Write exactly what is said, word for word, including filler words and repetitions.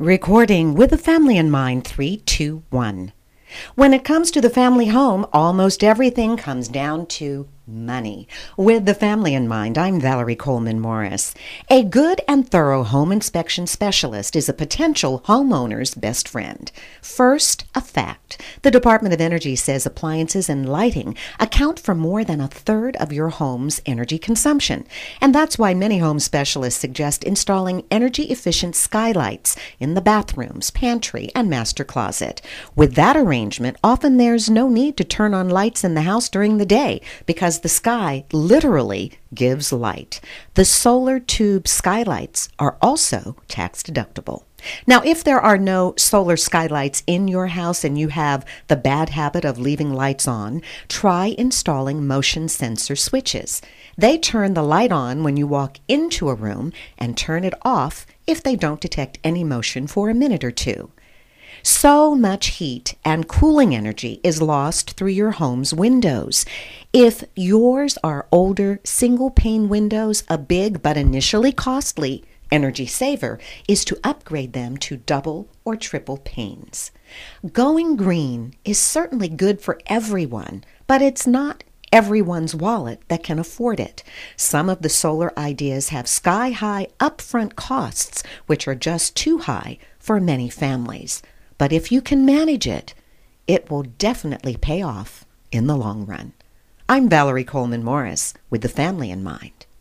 Recording with the family in mind, three, two, one. When it comes to the family home, almost everything comes down to money. With the family in mind, I'm Valerie Coleman Morris. A good and thorough home inspection specialist is a potential homeowner's best friend. First, a fact. The Department of Energy says appliances and lighting account for more than a third of your home's energy consumption. And that's why many home specialists suggest installing energy-efficient skylights in the bathrooms, pantry, and master closet. With that arrangement, often there's no need to turn on lights in the house during the day because the sky literally gives light. The solar tube skylights are also tax deductible. Now, if there are no solar skylights in your house and you have the bad habit of leaving lights on, try installing motion sensor switches. They turn the light on when you walk into a room and turn it off if they don't detect any motion for a minute or two. So much heat and cooling energy is lost through your home's windows. If yours are older single-pane windows, a big but initially costly energy saver is to upgrade them to double or triple panes. Going green is certainly good for everyone, but it's not everyone's wallet that can afford it. Some of the solar ideas have sky-high upfront costs, which are just too high for many families. But if you can manage it, it will definitely pay off in the long run. I'm Valerie Coleman Morris with the family in mind.